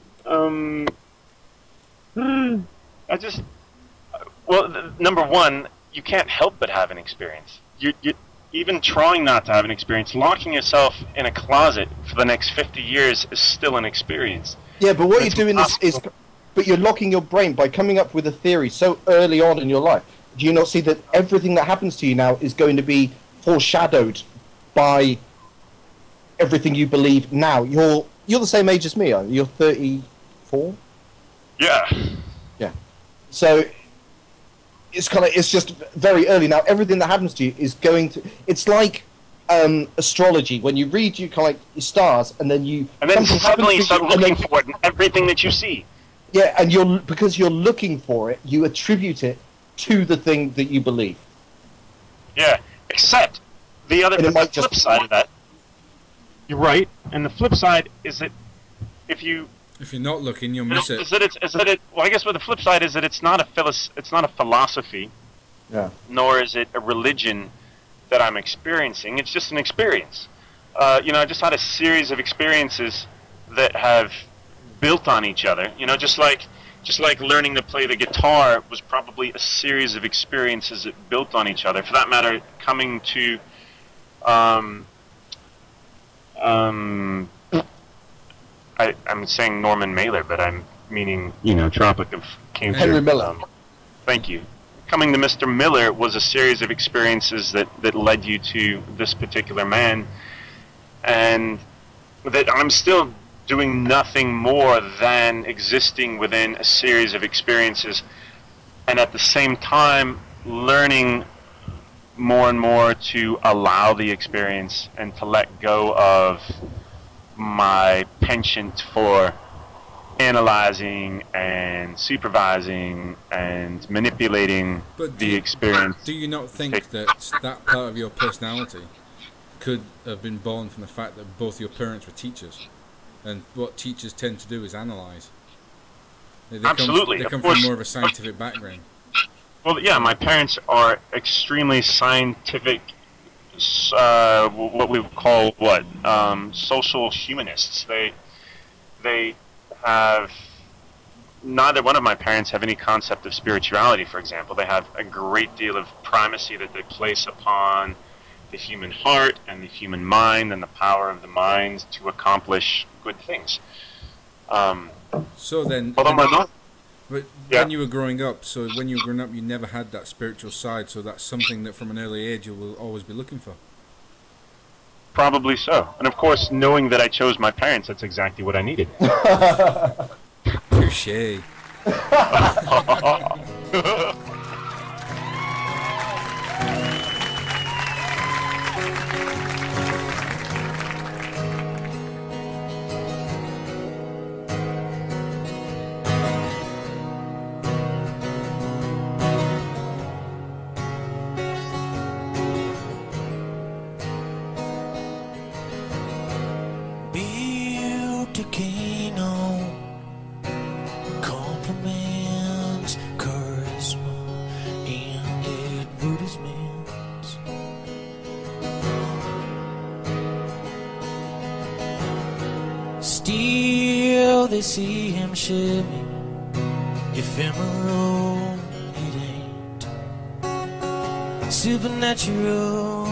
number one, you can't help but have an experience. You even trying not to have an experience, locking yourself in a closet for the next 50 years is still an experience. Yeah, but what you're doing but you're locking your brain by coming up with a theory so early on in your life. Do you not see that everything that happens to you now is going to be foreshadowed by everything you believe now? You're the same age as me, aren't you? You're 34? Yeah. Yeah. So it's just very early now. Everything that happens to you is going to. It's like astrology. When you read, you kind of like your stars, and then suddenly you start looking for it in everything that you see. Yeah, and because you're looking for it, you attribute it to the thing that you believe. Yeah, except the flip side of that. You're right, and the flip side is that if you're not looking, you'll miss it. Well, I guess what the flip side is that it's not a philosophy, yeah, nor is it a religion that I'm experiencing. It's just an experience. I just had a series of experiences that have built on each other. You know, just like learning to play the guitar was probably a series of experiences that built on each other. For that matter, coming to I'm saying Norman Mailer, but I'm meaning, Tropic of Cancer. Henry Miller. Thank you. Coming to Mr. Miller was a series of experiences that led you to this particular man, and that I'm still doing nothing more than existing within a series of experiences, and at the same time learning more and more to allow the experience and to let go of my penchant for analyzing and supervising and manipulating the experience. Do you not think that part of your personality could have been born from the fact that both your parents were teachers? And what teachers tend to do is analyze. Absolutely. They come from more of a scientific background. Well, yeah, my parents are extremely scientific, what we would call social humanists. They have, neither one of my parents have any concept of spirituality, for example. They have a great deal of primacy that they place upon the human heart and the human mind and the power of the mind to accomplish good things. So then, when you were growing up, you never had that spiritual side, so that's something that from an early age you will always be looking for. Probably so. And of course, knowing that I chose my parents, that's exactly what I needed. Touché. Compliments, charisma, and advertisements. Still, they see him shimming, ephemeral. It ain't supernatural.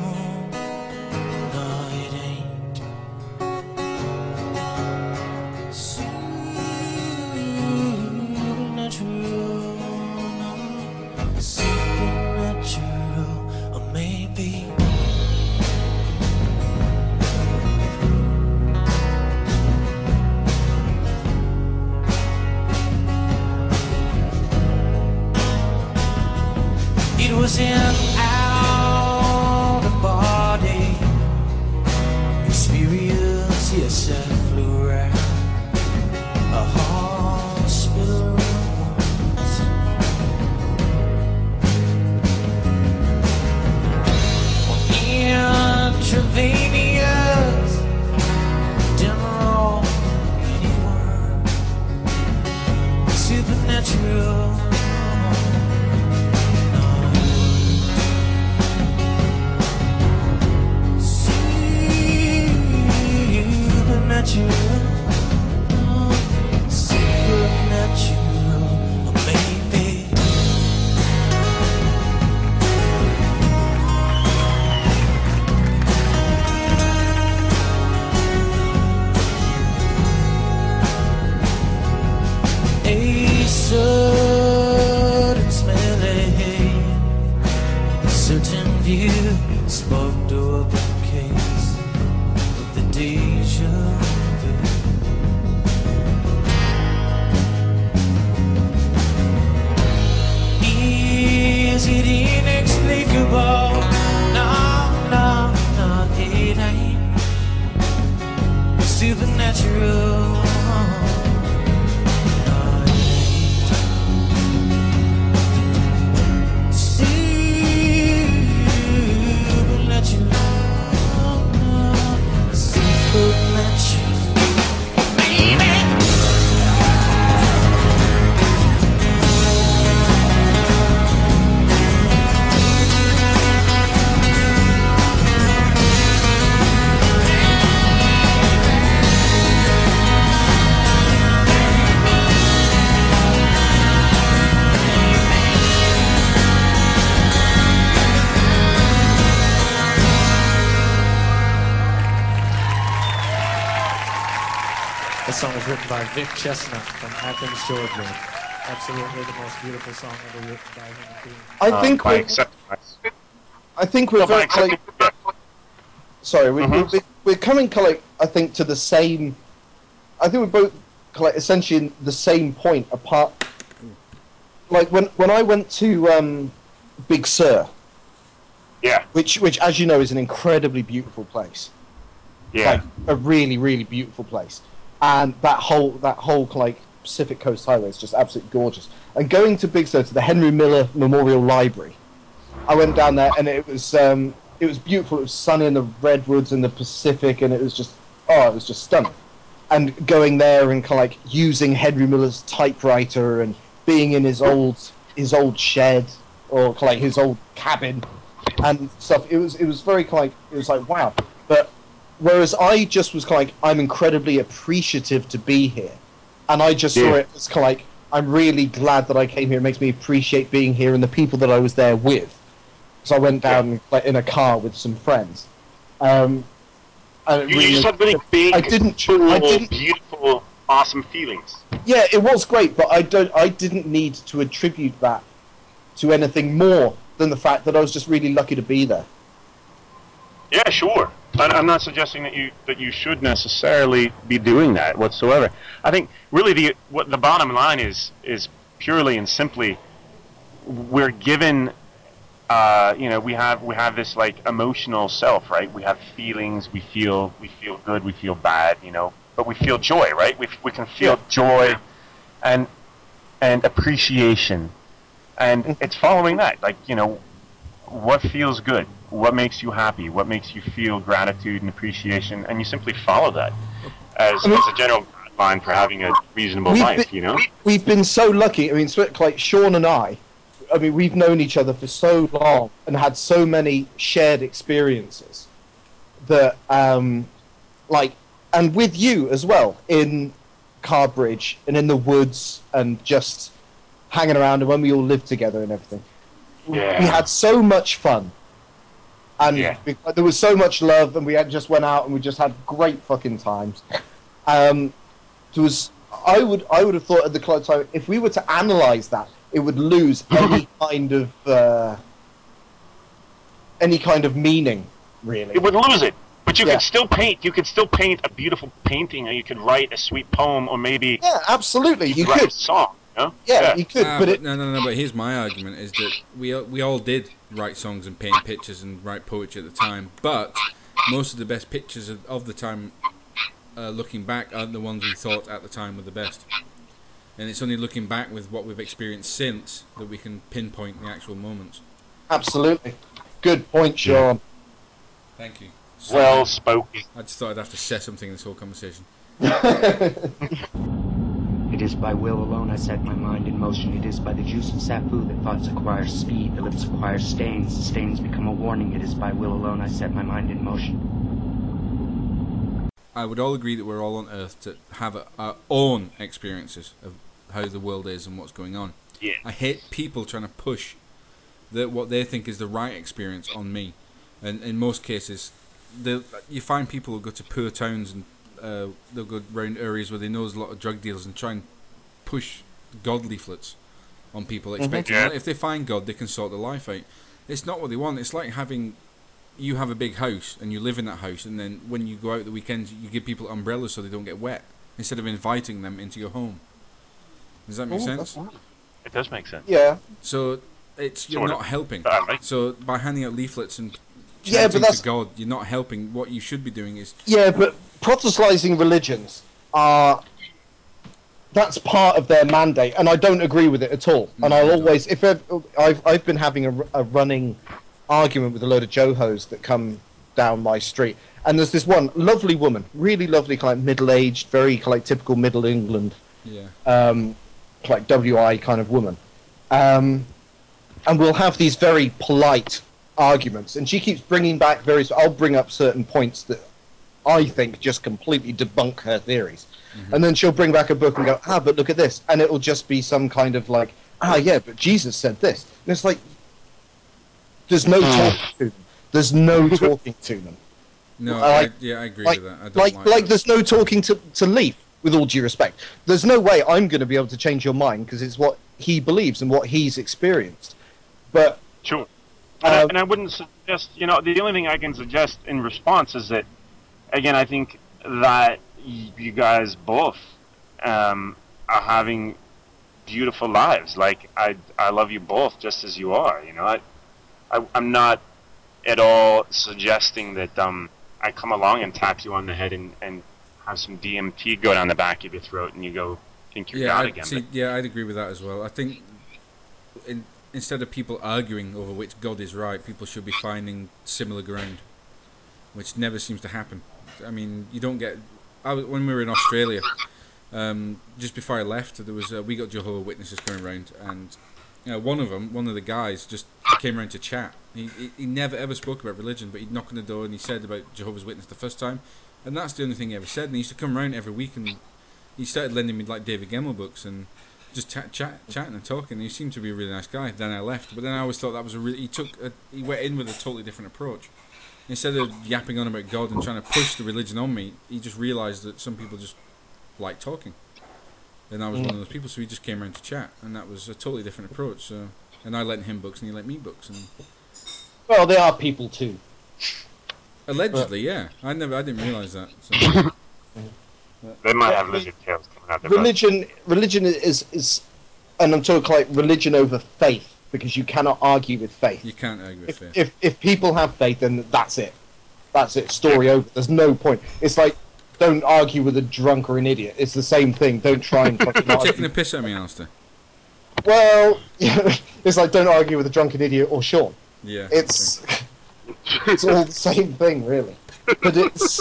It was an out of body experience. Yes, I flew around a hospital once. Intravenous Demerol, anywhere supernatural. Supernatural, maybe. A certain smelling, a certain view sparked up a case of the deja vu. Is it inexplicable? No, no, no, it ain't supernatural. No, it ain't supernatural. Supernatural, baby. This song was written by Vic Chestnut from Athens, Georgia. Absolutely the most beautiful song ever written by human being. I think we're very, like, sorry, we're coming, like, I think, to the same. I think we're both, like, essentially in the same point apart. Like when I went to Big Sur, yeah, which as you know is an incredibly beautiful place. Yeah, like a really really beautiful place, and that whole like Pacific Coast Highway is just absolutely gorgeous. And going to Big Sur, to the Henry Miller Memorial Library, I went down there and it was beautiful. It was sunny in the redwoods and the Pacific, and it was just stunning. And going there and kind of like using Henry Miller's typewriter and being in his old shed or kind of like his old cabin and stuff. It was very kind of like, it was like wow. But whereas I just was kind of like, I'm incredibly appreciative to be here, and I just saw it as kind of like, I'm really glad that I came here. It makes me appreciate being here and the people that I was there with. So I went down like in a car with some friends. And you just had really big, beautiful, awesome feelings. Yeah, it was great, but I didn't need to attribute that to anything more than the fact that I was just really lucky to be there. Yeah, sure. I'm not suggesting that you should necessarily be doing that whatsoever. I think really what the bottom line is purely and simply we're given we have this like emotional self, right? We have feelings, we feel good, we feel bad, but we feel joy, right? We can feel joy and appreciation. And it's following that, like, what feels good, what makes you happy, what makes you feel gratitude and appreciation, and you simply follow that as a general guideline for having a reasonable life, We've been so lucky. I mean, like Sean and I mean, we've known each other for so long and had so many shared experiences that, and with you as well, in Carbridge and in the woods and just hanging around and when we all lived together and everything. Yeah. We had so much fun. And there was so much love, and we just went out and we just had great fucking times. I would have thought at the time, if we were to analyse that, it would lose any kind of meaning, really. It would lose it. But you could still paint. You could still paint a beautiful painting, or you could write a sweet poem, or maybe absolutely, you write could. a song. Yeah, you could. But no. But here's my argument: is that we all did write songs and paint pictures and write poetry at the time, but most of the best pictures of the time, looking back, aren't the ones we thought at the time were the best. And it's only looking back with what we've experienced since that we can pinpoint the actual moments. Absolutely. Good point, Sean. Thank you. Well spoken. I just thought I'd have to say something in this whole conversation. It is by will alone I set my mind in motion. It is by the juice of sapu that thoughts acquire speed, the lips acquire stains, the stains become a warning. It is by will alone I set my mind in motion. I would all agree that we're all on Earth to have our own experiences of how the world is and what's going on. Yeah. I hate people trying to push what they think is the right experience on me. And in most cases, you find people who go to poor towns and they'll go around areas where they know there's a lot of drug dealers and try and push God leaflets on people, expecting that if they find God, they can sort their life out. It's not what they want. It's like you have a big house and you live in that house, and then when you go out the weekends, you give people umbrellas so they don't get wet instead of inviting them into your home. Does that make sense? It does make sense. Yeah. So you're not helping. So by handing out leaflets and chanting to God, you're not helping. What you should be doing is but Protestantizing religions that's part of their mandate, and I don't agree with it at all. And I'll always, I've been having a running argument with a load of Johos that come down my street, and there's this one lovely woman, really lovely, kind of middle-aged, very like typical Middle England, like WI kind of woman, and we'll have these very polite arguments, and she keeps bringing back I'll bring up certain points that I think just completely debunk her theories, and then she'll bring back a book and go, but look at this, and it'll just be some kind of like, but Jesus said this, and it's like, there's no talking to them. There's no talking to them. No, I agree with that. I don't like there's no talking to Leaf, with all due respect. There's no way I'm going to be able to change your mind, because it's what he believes and what he's experienced. But sure. And I wouldn't suggest, the only thing I can suggest in response is that, again, I think that you guys both are having beautiful lives. Like, I love you both just as you are, I'm not at all suggesting that I come along and tap you on the head and have some DMT go down the back of your throat and you go think you're God again. I'd agree with that as well. I think instead of people arguing over which God is right, people should be finding similar ground, which never seems to happen. I mean, you don't get... when we were in Australia, just before I left, there was we got Jehovah's Witnesses coming around, and one of the guys just came around to chat. He never ever spoke about religion, but he'd knock on the door and he said about Jehovah's Witness the first time, and that's the only thing he ever said. And he used to come around every week, and he started lending me like David Gemmell books and just chatting and talking. And he seemed to be a really nice guy. Then I left, but then I always thought that was he went in with a totally different approach. Instead of yapping on about God and trying to push the religion on me, he just realised that some people just like talking. And I was one of those people, so he just came around to chat, and that was a totally different approach. So, and I lent him books, and he lent me books. And well, they are people too. Allegedly, yeah. I didn't realise that. So. They might have lizard tails coming out their butts. Religion is, and I'm talking like religion over faith, because you cannot argue with faith. You can't argue with faith. If people have faith, then that's it. That's it. Story over. There's no point. It's like, don't argue with a drunk or an idiot. It's the same thing. Don't try and fucking You're argue. taking a piss at me, Alistair. Well, it's like, don't argue with a drunken idiot or Sean. Yeah. It's all the same thing, really. But it's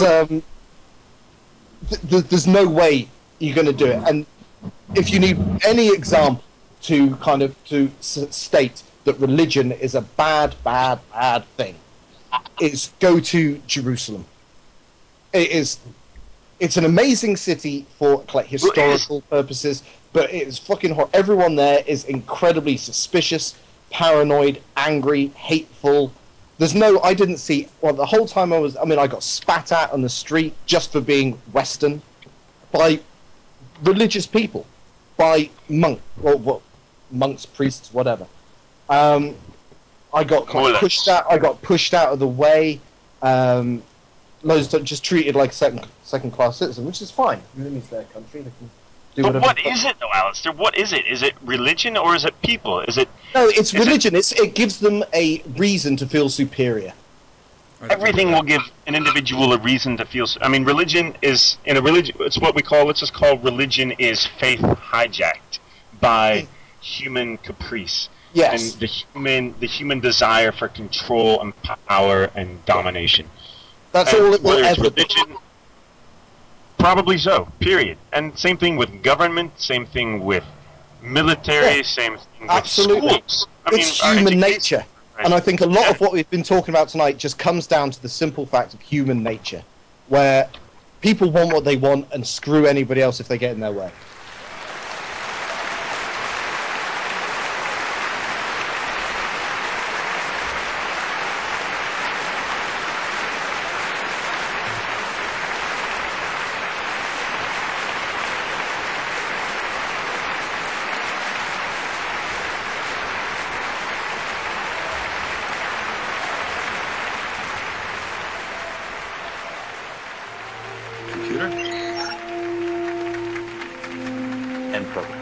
there's no way you're going to do it. And if you need any example to kind of state that religion is a bad thing, is go to Jerusalem. It's an amazing city for like historical purposes, but it is fucking hot. Everyone there is incredibly suspicious, paranoid, angry, hateful. I didn't see, well, the whole time I got spat at on the street just for being Western by religious people, by monks, priests, whatever. I got pushed out. I got pushed out of the way. Loads of just treated like second class citizen, which is fine. It's their country. They can do But whatever. what is it, though, Alistair? What is it? Is it religion or is it people? Is it? No, it's religion. It gives them a reason to feel superior. Everything will give an individual a reason to feel. I mean, religion is in a religion. It's what we call. Let's just call religion is faith hijacked by human caprice. Yes. And the human desire for control and power and domination. That's And all it will whether it's ever be. religion, probably so. Period. And same thing with government. Same thing with military. Same thing with Absolutely. schools. It's our human education- nature. And I think a lot of what we've been talking about tonight just comes down to the simple fact of human nature, where people want what they want and screw anybody else if they get in their way. Computer? End program.